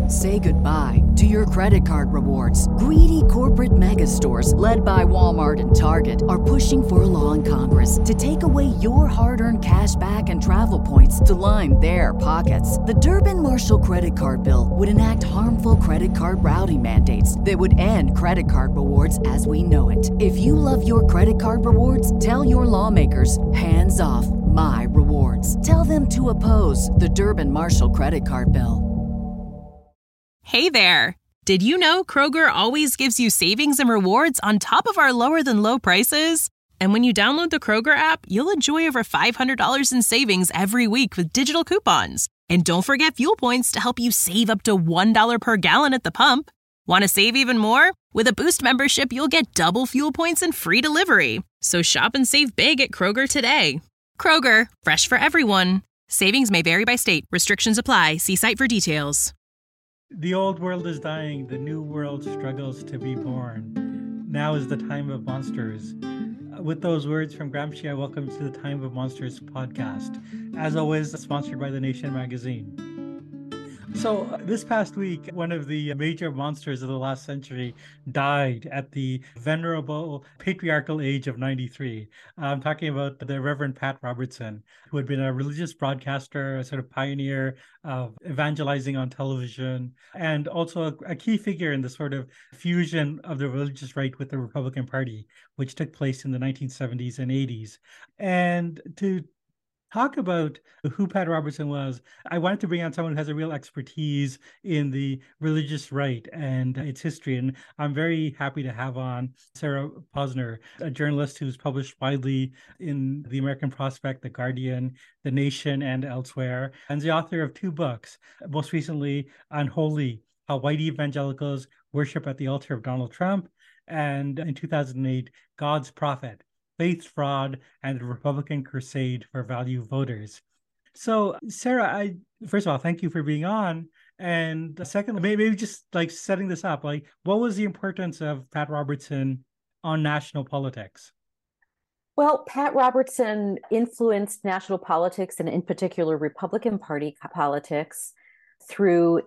Say goodbye to your credit card rewards. Greedy corporate mega stores, led by Walmart and Target, are pushing for a law in Congress to take away your hard-earned cash back and travel points to line their pockets. The Durbin-Marshall credit card bill would enact harmful credit card routing mandates that would end credit card rewards as we know it. If you love your credit card rewards, tell your lawmakers, hands off my rewards. Tell them to oppose the Durbin-Marshall credit card bill. Hey there! Did you know Kroger always gives you savings and rewards on top of our lower than low prices? And when you download the Kroger app, you'll enjoy over $500 in savings every week with digital coupons. And don't forget fuel points to help you save up to $1 per gallon at the pump. Want to save even more? With a Boost membership, you'll get double fuel points and free delivery. So shop and save big at Kroger today. Kroger, fresh for everyone. Savings may vary by state. Restrictions apply. See site for details. The old world is dying. The new world struggles to be born. Now is the time of monsters. With those words from Gramsci, I welcome you to the Time of Monsters podcast. As always, sponsored by The Nation magazine. So this past week, one of the major monsters of the last century died at the venerable patriarchal age of 93. I'm talking about the Reverend Pat Robertson, who had been a religious broadcaster, a sort of pioneer of evangelizing on television, and also a key figure in the sort of fusion of the religious right with the Republican Party, which took place in the 1970s and 80s. And to talk about who Pat Robertson was, I wanted to bring on someone who has a real expertise in the religious right and its history. And I'm very happy to have on Sarah Posner, a journalist who's published widely in the American Prospect, The Guardian, The Nation, and elsewhere, and the author of 2 books, most recently Unholy: How White Evangelicals Worship at the Altar of Donald Trump, and in 2008, God's Prophet: Faith Fraud and the Republican Crusade for Value Voters. So, Sarah, first of all, thank you for being on. And second, maybe just like setting this up, like what was the importance of Pat Robertson on national politics? Well, Pat Robertson influenced national politics and in particular Republican Party politics through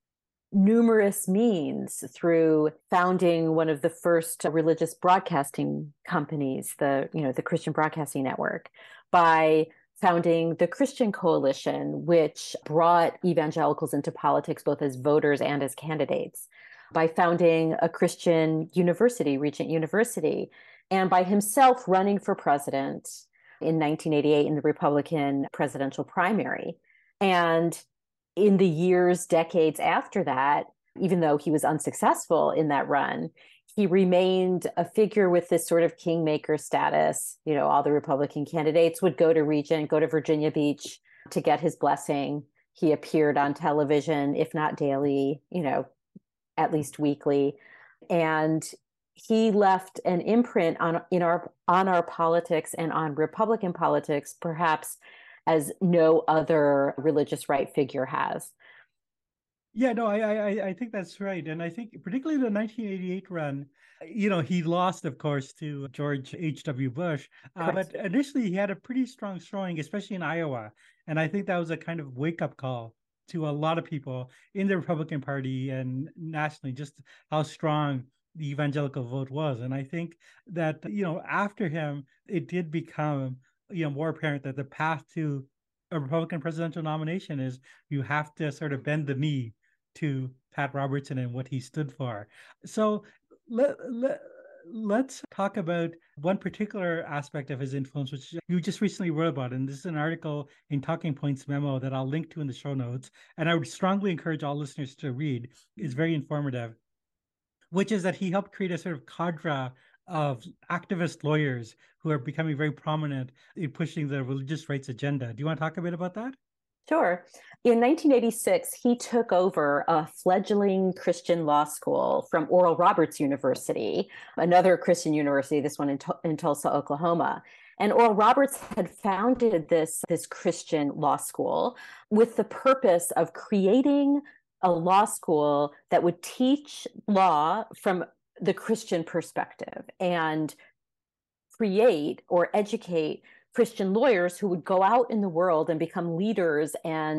numerous means, through founding one of the first religious broadcasting companies, the Christian Broadcasting Network, by founding the Christian Coalition, which brought evangelicals into politics both as voters and as candidates, by founding a Christian university, Regent University, and by himself running for president in 1988 in the Republican presidential primary. And in the decades after that, even though he was unsuccessful in that run, he remained a figure with this sort of kingmaker status. You know, all the Republican candidates would go to Regent, go to Virginia Beach to get his blessing. He appeared on television, if not daily, at least weekly. And he left an imprint on our politics and on Republican politics, perhaps as no other religious right figure has. Yeah, no, I think that's right. And I think particularly the 1988 run, he lost, of course, to George H.W. Bush. But initially he had a pretty strong showing, especially in Iowa. And I think that was a kind of wake-up call to a lot of people in the Republican Party and nationally, just how strong the evangelical vote was. And I think that, after him, it did become more apparent that the path to a Republican presidential nomination is you have to sort of bend the knee to Pat Robertson and what he stood for. So let's talk about one particular aspect of his influence, which you just recently wrote about. And this is an article in Talking Points Memo that I'll link to in the show notes. And I would strongly encourage all listeners to read. It's very informative, which is that he helped create a sort of cadre of activist lawyers who are becoming very prominent in pushing the religious rights agenda. Do you want to talk a bit about that? Sure. In 1986, he took over a fledgling Christian law school from Oral Roberts University, another Christian university, this one in Tulsa, Oklahoma. And Oral Roberts had founded this Christian law school with the purpose of creating a law school that would teach law from the Christian perspective and create or educate Christian lawyers who would go out in the world and become leaders and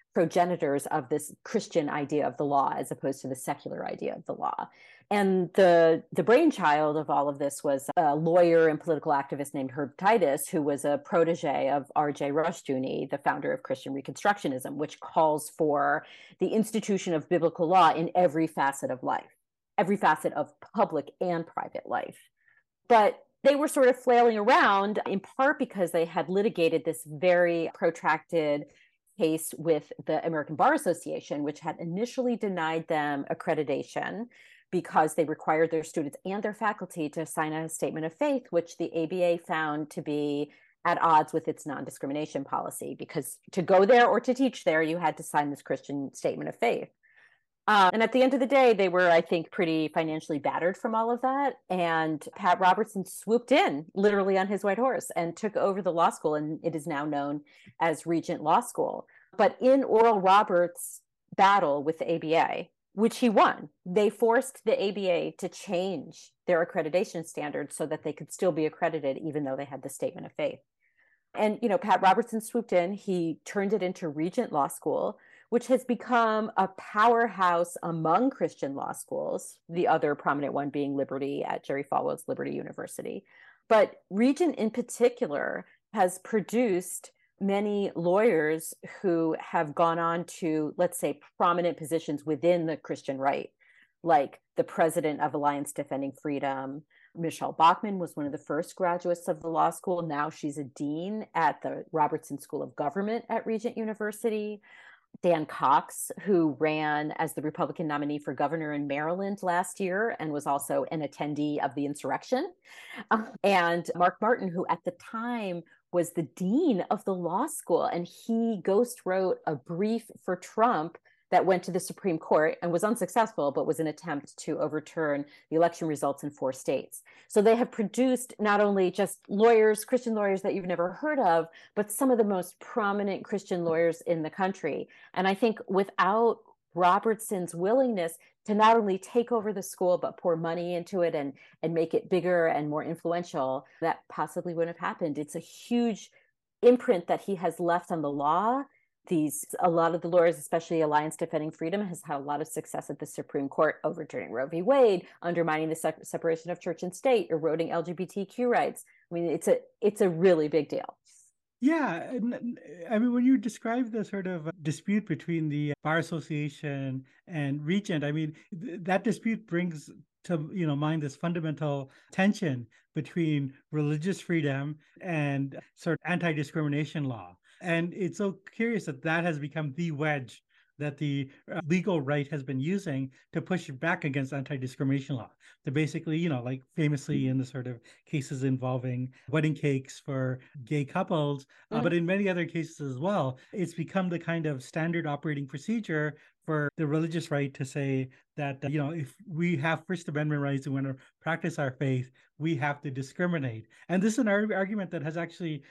progenitors of this Christian idea of the law as opposed to the secular idea of the law. And the brainchild of all of this was a lawyer and political activist named Herb Titus, who was a protege of R.J. Rushdoony, the founder of Christian Reconstructionism, which calls for the institution of biblical law in every facet of life, every facet of public and private life. But they were sort of flailing around in part because they had litigated this very protracted case with the American Bar Association, which had initially denied them accreditation because they required their students and their faculty to sign a statement of faith, which the ABA found to be at odds with its non-discrimination policy, because to go there or to teach there, you had to sign this Christian statement of faith. And at the end of the day, they were, I think, pretty financially battered from all of that. And Pat Robertson swooped in literally on his white horse and took over the law school. And it is now known as Regent Law School. But in Oral Roberts' battle with the ABA, which he won, they forced the ABA to change their accreditation standards so that they could still be accredited, even though they had the statement of faith. And, Pat Robertson swooped in. He turned it into Regent Law School, which has become a powerhouse among Christian law schools, the other prominent one being Liberty at Jerry Falwell's Liberty University. But Regent in particular has produced many lawyers who have gone on to, let's say, prominent positions within the Christian right, like the president of Alliance Defending Freedom. Michelle Bachmann was one of the first graduates of the law school. Now she's a dean at the Robertson School of Government at Regent University. Dan Cox, who ran as the Republican nominee for governor in Maryland last year and was also an attendee of the insurrection. And Mark Martin, who at the time was the dean of the law school, and he ghost wrote a brief for Trump that went to the Supreme Court and was unsuccessful, but was an attempt to overturn the election results in 4 states. So they have produced not only just lawyers, Christian lawyers that you've never heard of, but some of the most prominent Christian lawyers in the country. And I think without Robertson's willingness to not only take over the school, but pour money into it and make it bigger and more influential, that possibly wouldn't have happened. It's a huge imprint that he has left on the law. A lot of the lawyers, especially Alliance Defending Freedom, has had a lot of success at the Supreme Court, overturning Roe v. Wade, undermining the separation of church and state, eroding LGBTQ rights. I mean, it's a really big deal. Yeah. I mean, when you describe the sort of dispute between the Bar Association and Regent, I mean, that dispute brings to mind this fundamental tension between religious freedom and sort of anti-discrimination law. And it's so curious that has become the wedge that the legal right has been using to push back against anti-discrimination law. To basically, like famously in the sort of cases involving wedding cakes for gay couples, but in many other cases as well, it's become the kind of standard operating procedure for the religious right to say that, if we have First Amendment rights and want to practice our faith, we have to discriminate. And this is an argument that has actually,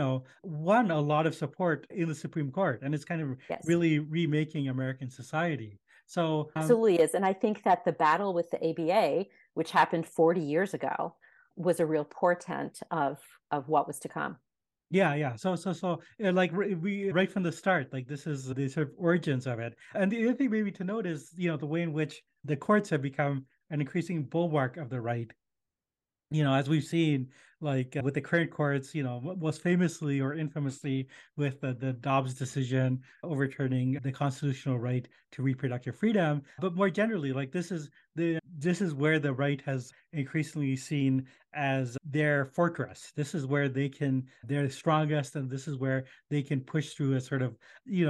won a lot of support in the Supreme Court. And it's kind of really remaking American society. So absolutely is. And I think that the battle with the ABA, which happened 40 years ago, was a real portent of what was to come. Yeah. So like we right from the start, like this is the sort of origins of it. And the other thing maybe to note is, the way in which the courts have become an increasing bulwark of the right. As we've seen, like with the current courts, most famously or infamously with the Dobbs decision overturning the constitutional right to reproductive freedom. But more generally, like this is where the right has increasingly seen as their fortress. This is where they're strongest, and this is where they can push through a sort of,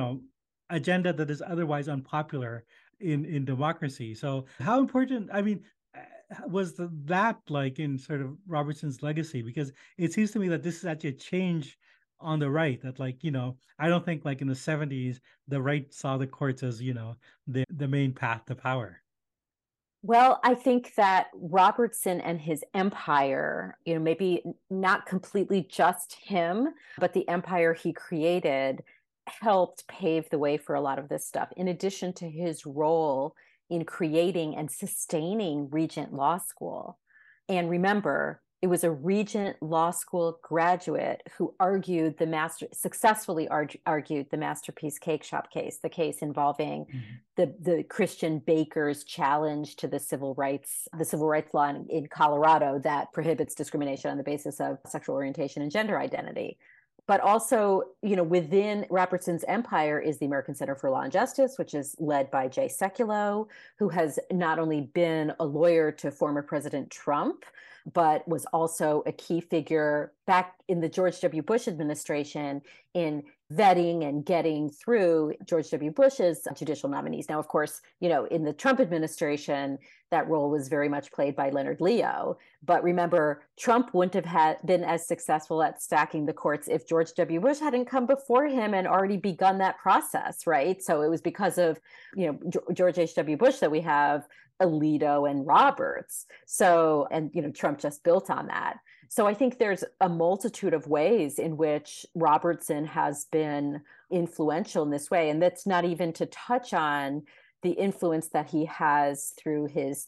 agenda that is otherwise unpopular in democracy. So how important, I mean, was that like in sort of Robertson's legacy? Because it seems to me that this is actually a change on the right, that like, I don't think like in the 70s, the right saw the courts as, the main path to power. Well, I think that Robertson and his empire, maybe not completely just him, but the empire he created helped pave the way for a lot of this stuff, in addition to his role in creating and sustaining Regent Law School. And remember, It was a Regent Law School graduate who successfully argued the Masterpiece Cake Shop case, the case involving the Christian baker's challenge to the civil rights law in Colorado that prohibits discrimination on the basis of sexual orientation and gender identity. But also, within Robertson's empire is the American Center for Law and Justice, which is led by Jay Sekulow, who has not only been a lawyer to former President Trump, but was also a key figure back in the George W. Bush administration in vetting and getting through George W. Bush's judicial nominees. Now, of course, in the Trump administration, that role was very much played by Leonard Leo. But remember, Trump wouldn't have been as successful at stacking the courts if George W. Bush hadn't come before him and already begun that process, right? So it was because of, George H.W. Bush that we have Alito and Roberts. So, and, Trump just built on that. So I think there's a multitude of ways in which Robertson has been influential in this way. And that's not even to touch on the influence that he had through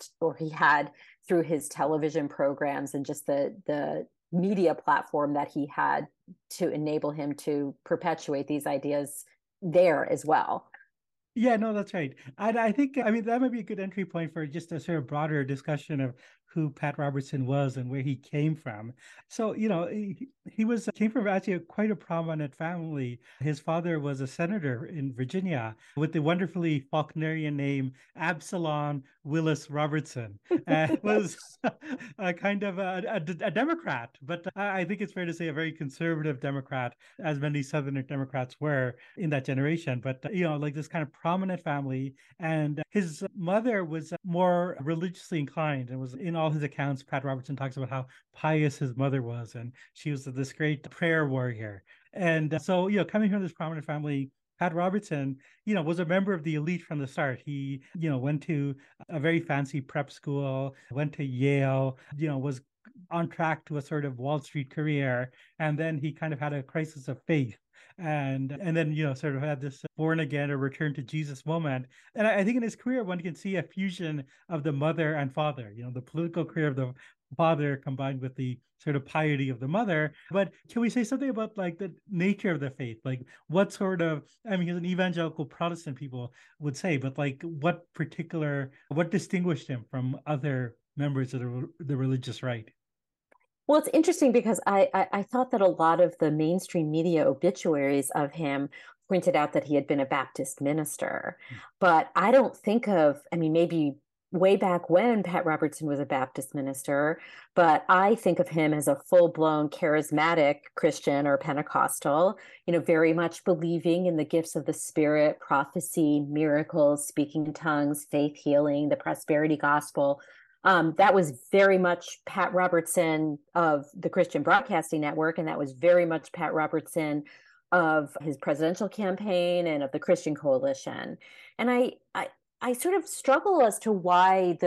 his television programs and just the media platform that he had to enable him to perpetuate these ideas there as well. Yeah, no, that's right. And I think, that might be a good entry point for just a sort of broader discussion of who Pat Robertson was and where he came from. So, he came from actually quite a prominent family. His father was a senator in Virginia with the wonderfully Faulknerian name Absalom Willis Robertson. Was a kind of a Democrat, but I think it's fair to say a very conservative Democrat, as many Southern Democrats were in that generation. But, like this kind of prominent family. And his mother was more religiously inclined and was in all his accounts. Pat Robertson talks about how pious his mother was, and she was this great prayer warrior. And so, coming from this prominent family, Pat Robertson, was a member of the elite from the start. He, went to a very fancy prep school, went to Yale, was on track to a sort of Wall Street career. And then he kind of had a crisis of faith. And then, sort of had this born again or return to Jesus moment. And I think in his career, one can see a fusion of the mother and father, the political career of the father combined with the sort of piety of the mother. But can we say something about like the nature of the faith? Like what sort of, he's an evangelical Protestant, people would say, but like what distinguished him from other members of the religious right? Well, it's interesting because I thought that a lot of the mainstream media obituaries of him pointed out that he had been a Baptist minister. But I don't think of, maybe way back when Pat Robertson was a Baptist minister, but I think of him as a full-blown charismatic Christian or Pentecostal, very much believing in the gifts of the Spirit, prophecy, miracles, speaking in tongues, faith healing, the prosperity gospel. That was very much Pat Robertson of the Christian Broadcasting Network, and that was very much Pat Robertson of his presidential campaign and of the Christian Coalition. And I sort of struggle as to why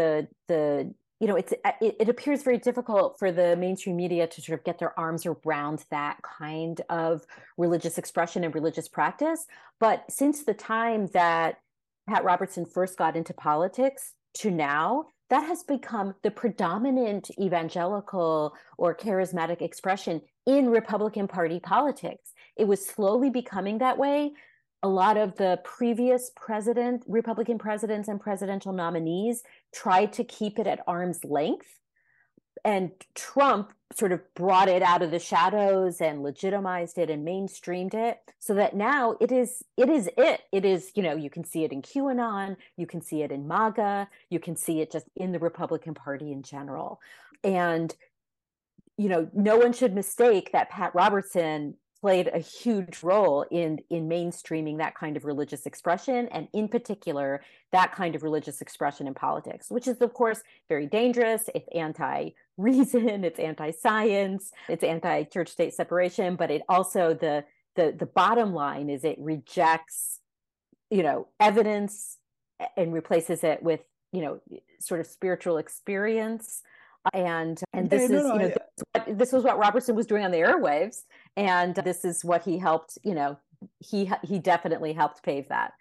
it appears very difficult for the mainstream media to sort of get their arms around that kind of religious expression and religious practice. But since the time that Pat Robertson first got into politics to now, that has become the predominant evangelical or charismatic expression in Republican Party politics. It was slowly becoming that way. A lot of the previous Republican presidents and presidential nominees tried to keep it at arm's length. And Trump sort of brought it out of the shadows and legitimized it and mainstreamed it so that now it is, you can see it in QAnon, you can see it in MAGA, you can see it just in the Republican Party in general. And, no one should mistake that Pat Robertson played a huge role in mainstreaming that kind of religious expression, and in particular, that kind of religious expression in politics, which is, of course, very dangerous. It's anti-reason, it's anti-science, it's anti-church-state separation, but it also, the bottom line is it rejects, evidence and replaces it with, sort of spiritual experience. And this this was what Robertson was doing on the airwaves, and this is what he helped. He definitely helped pave that.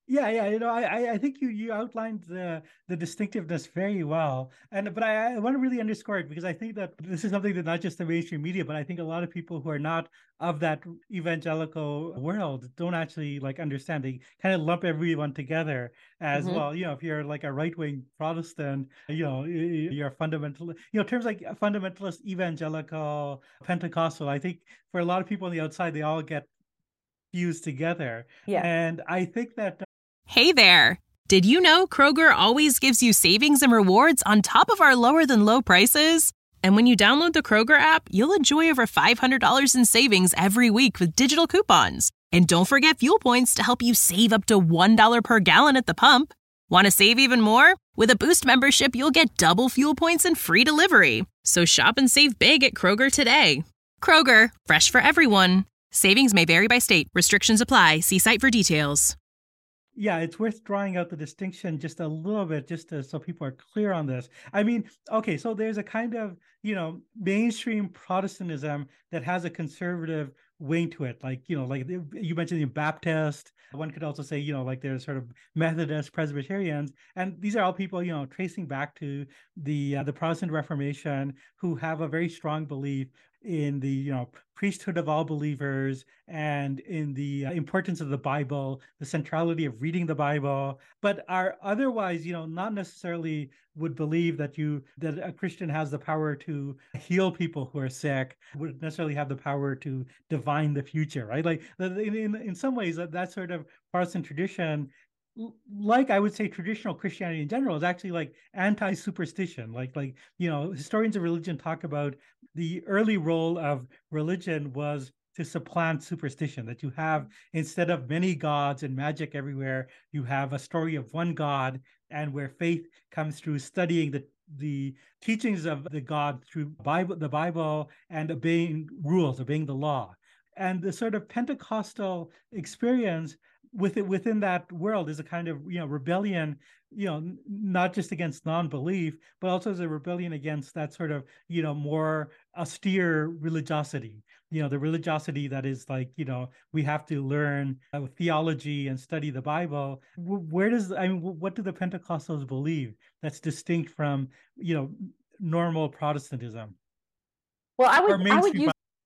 Yeah. I think you outlined the distinctiveness very well, but I want to really underscore it because I think that this is something that not just the mainstream media, but I think a lot of people who are not of that evangelical world don't actually like understand. They kind of lump everyone together as Hmm. well. If you're like a right-wing Protestant, you're a fundamental. Terms like fundamentalist, evangelical, Pentecostal. I think for a lot of people on the outside, they all get fused together, Yeah. and I think that. Hey there! Did you know Kroger always gives you savings and rewards on top of our lower than low prices? And when you download the Kroger app, you'll enjoy over $500 in savings every week with digital coupons. And don't forget fuel points to help you save up to $1 per gallon at the pump. Want to save even more? With a Boost membership, you'll get double fuel points and free delivery. So shop and save big at Kroger today. Kroger, fresh for everyone. Savings may vary by state. Restrictions apply. See site for details. Yeah, it's worth drawing out the distinction just a little bit, so people are clear on this. I mean, okay, so there's a kind of, mainstream Protestantism that has a conservative wing to it. Like, like you mentioned the Baptist. One could also say, like there's sort of Methodist, Presbyterians, and these are all people, tracing back to the Protestant Reformation, who have a very strong belief in the priesthood of all believers and in the importance of the Bible, the centrality of reading the Bible, but are otherwise, not necessarily would believe that a Christian has the power to heal people who are sick, would necessarily have the power to divine the future, right? Like in some ways that sort of Protestant tradition, like I would say traditional Christianity in general, is actually like anti-superstition. Like historians of religion talk about the early role of religion was to supplant superstition, that you have, instead of many gods and magic everywhere, you have a story of one God, and where faith comes through studying the teachings of the God through the Bible, and obeying rules, obeying the law. And the sort of Pentecostal experience within that world is a kind of rebellion, not just against non-belief, but also as a rebellion against that sort of more austere religiosity, the religiosity that is like, we have to learn theology and study the Bible. What do the Pentecostals believe that's distinct from normal Protestantism Well, or I would mainstream?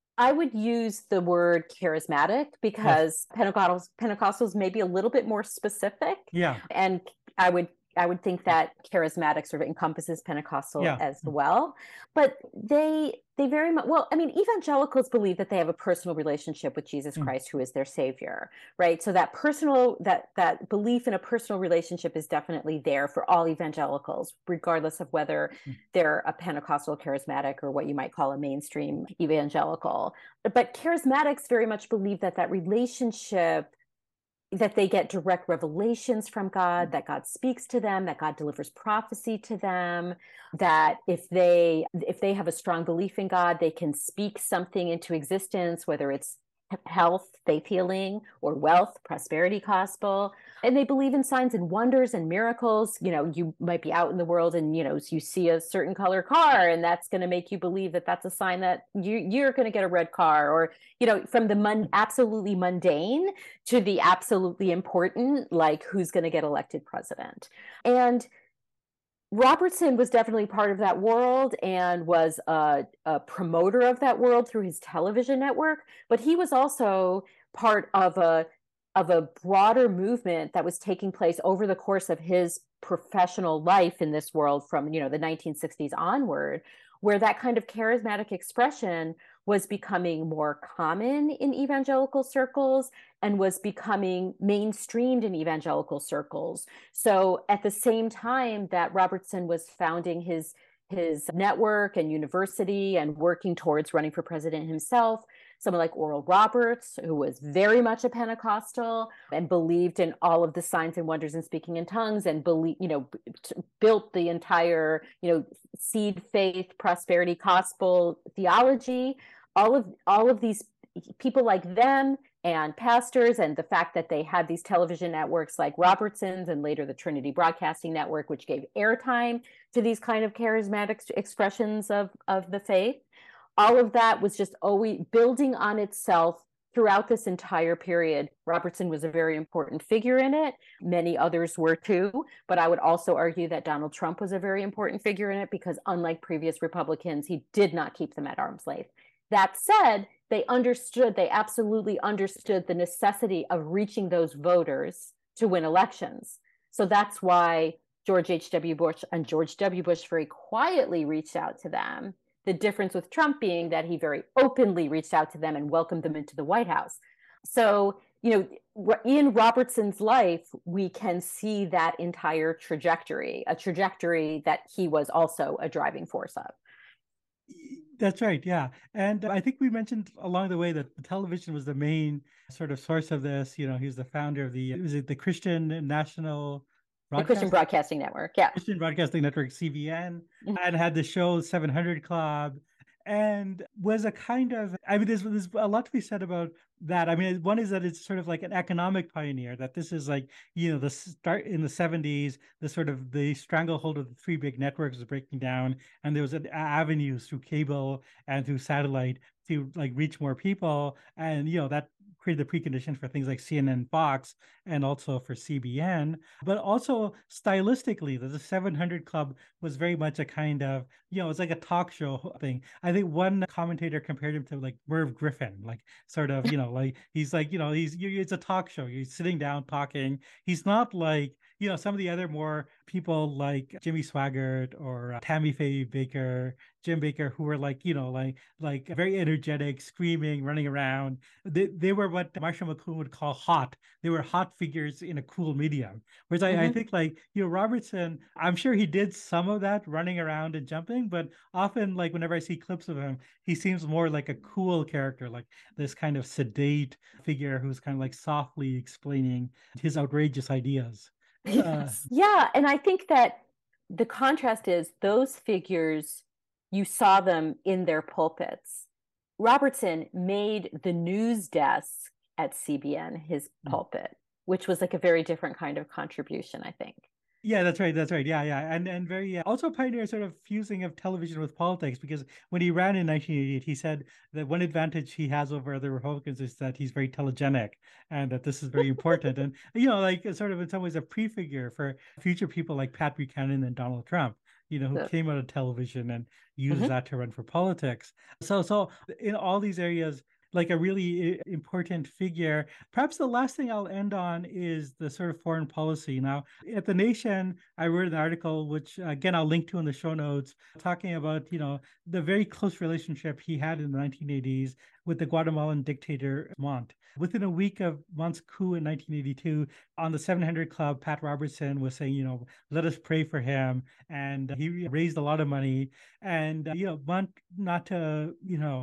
use the word charismatic Yes. because Pentecostals may be a little bit more specific, Yeah. and I would I would think that charismatic sort of encompasses Pentecostal Yeah. as well. But they very much, well, I mean, evangelicals believe that they have a personal relationship with Jesus Mm. Christ, who is their savior, right? So that personal, that belief in a personal relationship is definitely there for all evangelicals, regardless of whether Mm. they're a Pentecostal charismatic or what you might call a mainstream evangelical. But charismatics very much believe that that relationship, that they get direct revelations from God, that God speaks to them, that God delivers prophecy to them, that if they have a strong belief in God, they can speak something into existence, whether it's health, faith healing, or wealth, prosperity gospel. And they believe in signs and wonders and miracles. You might be out in the world and you see a certain color car, and that's going to make you believe that that's a sign that you're going to get a red car. Or from the absolutely mundane to the absolutely important, like who's going to get elected president. And Robertson was definitely part of that world and was a promoter of that world through his television network, but he was also part of a broader movement that was taking place over the course of his professional life in this world from the 1960s onward, where that kind of charismatic expression was becoming more common in evangelical circles and was becoming mainstreamed in evangelical circles. So at the same time that Robertson was founding his network and university and working towards running for president himself, someone like Oral Roberts, who was very much a Pentecostal and believed in all of the signs and wonders and speaking in tongues, and built the entire, seed faith, prosperity gospel theology. All of these people like them and pastors, and the fact that they had these television networks like Robertson's and later the Trinity Broadcasting Network, which gave airtime to these kind of charismatic expressions of the faith. All of that was just always building on itself throughout this entire period, Robertson was a very important figure in it. Many others were too, but I would also argue that Donald Trump was a very important figure in it because unlike previous Republicans, he did not keep them at arm's length. That said, they absolutely understood the necessity of reaching those voters to win elections. So that's why George H.W. Bush and George W. Bush very quietly reached out to them. The difference with Trump being that he very openly reached out to them and welcomed them into the White House. So, in Robertson's life, we can see that entire trajectory, a trajectory that he was also a driving force of. That's right. Yeah. And I think we mentioned along the way that the television was the main sort of source of this. He was the founder of the Christian National Christian Broadcasting Network, yeah. Christian Broadcasting Network, CBN, and had the show 700 Club, and was a kind of, there's a lot to be said about that. One is that it's sort of like an economic pioneer, that this is like, the start in the 70s, the stranglehold of the three big networks was breaking down, and there was avenues through cable and through satellite to like reach more people. And, that created the precondition for things like CNN, Fox, and also for CBN. But also stylistically, the 700 Club was very much a kind of, it's like a talk show thing. I think one commentator compared him to like Merv Griffin, like sort of, like he's like, it's a talk show. You're sitting down talking. He's not like, some of the other more people like Jimmy Swaggart or Tammy Faye Baker, Jim Baker, who were like, like very energetic, screaming, running around. They were what Marshall McLuhan would call hot. They were hot figures in a cool medium. Whereas I think like, Robertson, I'm sure he did some of that running around and jumping, but often like whenever I see clips of him, he seems more like a cool character, like this kind of sedate figure who's kind of like softly explaining his outrageous ideas. Yes. Yeah. And I think that the contrast is those figures, you saw them in their pulpits. Robertson made the news desk at CBN his pulpit, which was like a very different kind of contribution, I think. Yeah, that's right. That's right. Yeah, yeah. And very also pioneer sort of fusing of television with politics, because when he ran in 1988, he said that one advantage he has over other Republicans is that he's very telegenic and that this is very important. And, like sort of in some ways a prefigure for future people like Pat Buchanan and Donald Trump, who came out of television and used that to run for politics. So in all these areas, like a really important figure. Perhaps the last thing I'll end on is the sort of foreign policy. Now, at The Nation, I wrote an article, which again, I'll link to in the show notes, talking about, the very close relationship he had in the 1980s with the Guatemalan dictator Montt. Within a week of Montt's coup in 1982, on the 700 Club, Pat Robertson was saying, let us pray for him. And he raised a lot of money. And, Montt, not to,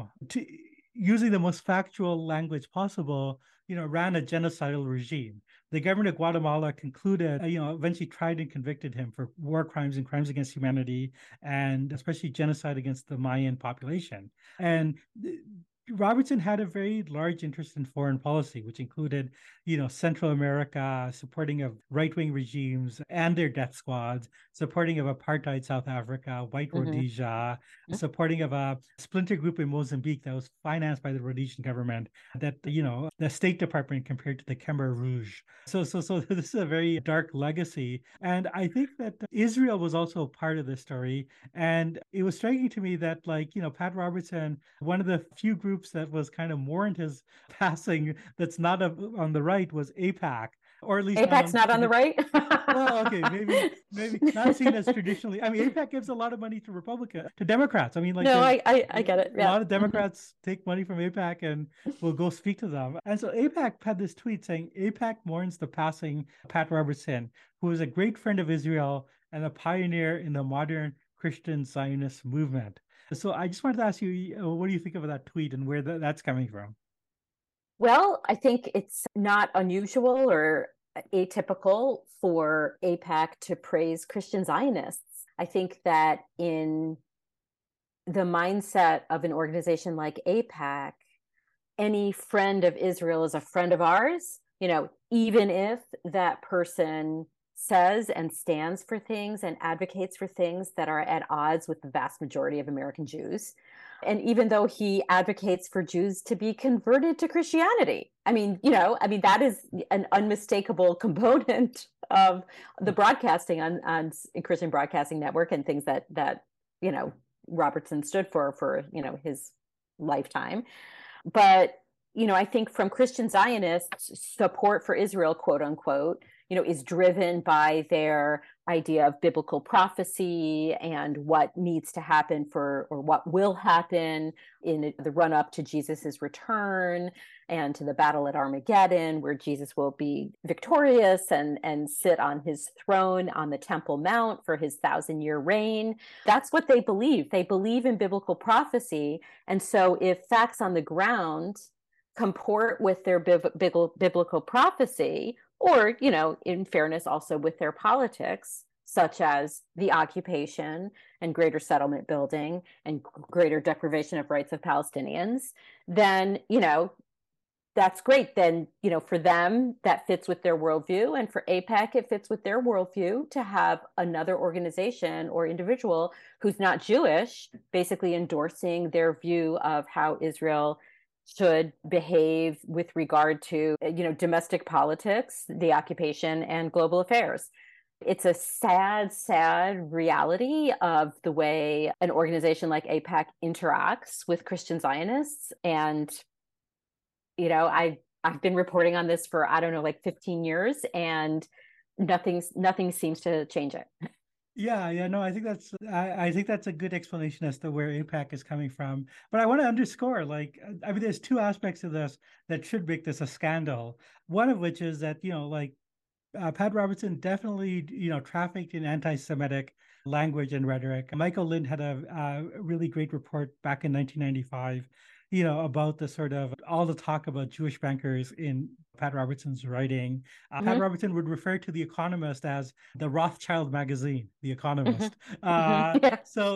using the most factual language possible, ran a genocidal regime. The government of Guatemala concluded, eventually tried and convicted him for war crimes and crimes against humanity, and especially genocide against the Mayan population. And Robertson had a very large interest in foreign policy, which included, Central America, supporting of right-wing regimes and their death squads, supporting of apartheid South Africa, White Rhodesia, supporting of a splinter group in Mozambique that was financed by the Rhodesian government, that, the State Department compared to the Khmer Rouge. So this is a very dark legacy. And I think that Israel was also part of this story. And it was striking to me that, Pat Robertson, one of the few groups that was kind of mourned his passing that's not on the right was AIPAC, or at least AIPAC's not on the right. Well, okay, maybe not seen as traditionally. AIPAC gives a lot of money to Democrats. I get it. Yeah. A lot of Democrats take money from AIPAC and will go speak to them. And so AIPAC had this tweet saying, AIPAC mourns the passing of Pat Robertson, who was a great friend of Israel and a pioneer in the modern Christian Zionist movement. So I just wanted to ask you, what do you think of that tweet and where that's coming from? Well, I think it's not unusual or atypical for AIPAC to praise Christian Zionists. I think that in the mindset of an organization like AIPAC, any friend of Israel is a friend of ours, even if that person says and stands for things and advocates for things that are at odds with the vast majority of American Jews. And even though he advocates for Jews to be converted to Christianity, that is an unmistakable component of the broadcasting on Christian Broadcasting Network and things that Robertson stood for his lifetime. But I think from Christian Zionists, support for Israel, quote unquote, is driven by their idea of biblical prophecy and what needs to happen or what will happen in the run up to Jesus's return and to the battle at Armageddon, where Jesus will be victorious and sit on his throne on the Temple Mount for his 1,000-year reign. That's what they believe. They believe in biblical prophecy. And so if facts on the ground comport with their biblical prophecy, or, in fairness, also with their politics, such as the occupation and greater settlement building and greater deprivation of rights of Palestinians, then, that's great. Then, for them, that fits with their worldview. And for AIPAC, it fits with their worldview to have another organization or individual who's not Jewish, basically endorsing their view of how Israel should behave with regard to, domestic politics, the occupation, and global affairs. It's a sad, sad reality of the way an organization like AIPAC interacts with Christian Zionists. And, I've been reporting on this for, 15 years, and nothing seems to change it. Yeah, no, I think that's a good explanation as to where AIPAC is coming from. But I want to underscore, there's two aspects of this that should make this a scandal. One of which is that, Pat Robertson definitely, trafficked in anti-Semitic language and rhetoric. Michael Lind had a really great report back in 1995, about the sort of all the talk about Jewish bankers in Pat Robertson's writing. Pat Robertson would refer to The Economist as the Rothschild magazine, The Economist. Yeah.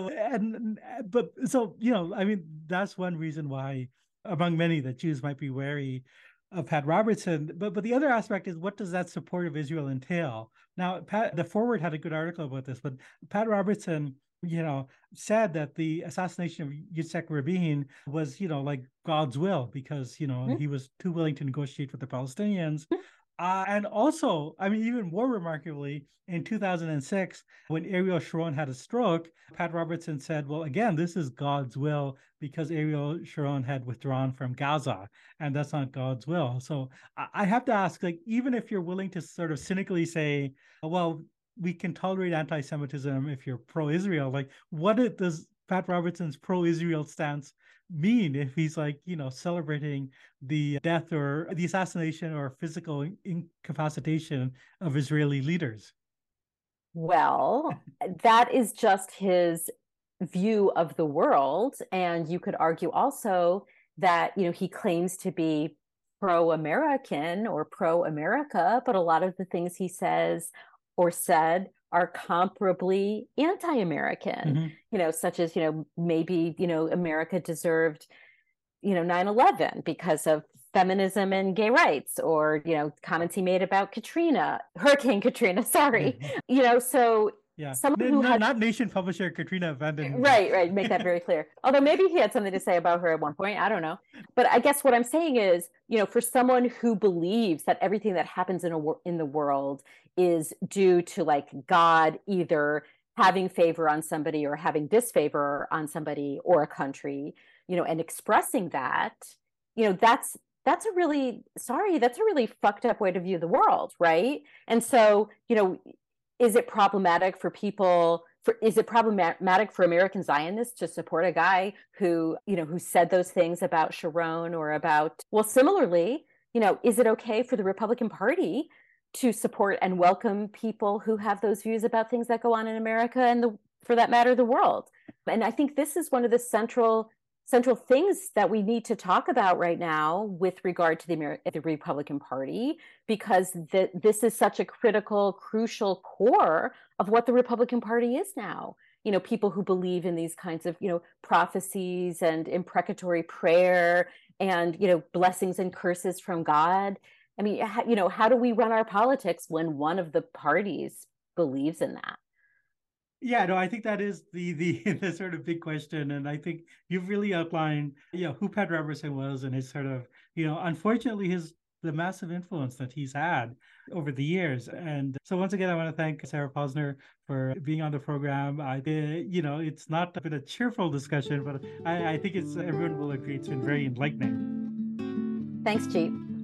That's one reason why, among many, that Jews might be wary of Pat Robertson. But the other aspect is, what does that support of Israel entail? Now, the Forward had a good article about this, but Pat Robertson, said that the assassination of Yitzhak Rabin was, God's will, because, he was too willing to negotiate with the Palestinians. And also, even more remarkably, in 2006, when Ariel Sharon had a stroke, Pat Robertson said, well, again, this is God's will, because Ariel Sharon had withdrawn from Gaza, and that's not God's will. So I have to ask, even if you're willing to sort of cynically say, well, we can tolerate anti-Semitism if you're pro-Israel, what does Pat Robertson's pro-Israel stance mean if he's celebrating the death or the assassination or physical incapacitation of Israeli leaders? Well, that is just his view of the world. And you could argue also that, he claims to be pro-American or pro-America, but a lot of the things he says or said are comparably anti-American, such as, maybe, America deserved, 9/11 because of feminism and gay rights, or, comments he made about Hurricane Katrina, sorry. So yeah, someone who had not Nation publisher Katrina Vanden. Right. Make that very clear. Although maybe he had something to say about her at one point. I don't know. But I guess what I'm saying is, for someone who believes that everything that happens in the world is due to God either having favor on somebody or having disfavor on somebody or a country, and expressing that, that's a really fucked up way to view the world, right? And so, is it problematic for American Zionists to support a guy who said those things about Sharon or about, well, similarly, is it okay for the Republican Party to support and welcome people who have those views about things that go on in America and for that matter, the world? And I think this is one of the central things that we need to talk about right now with regard to the Republican Party, because this is such a crucial core of what the Republican Party is now. People who believe in these kinds of, prophecies and imprecatory prayer and, blessings and curses from God. I mean, how do we run our politics when one of the parties believes in that? Yeah, no, I think that is the the sort of big question, and I think you've really outlined, who Pat Robertson was and his sort of, unfortunately, his the massive influence that he's had over the years. And so once again, I want to thank Sarah Posner for being on the program. It's not been a cheerful discussion, but I think everyone will agree it's been very enlightening. Thanks, Jeet.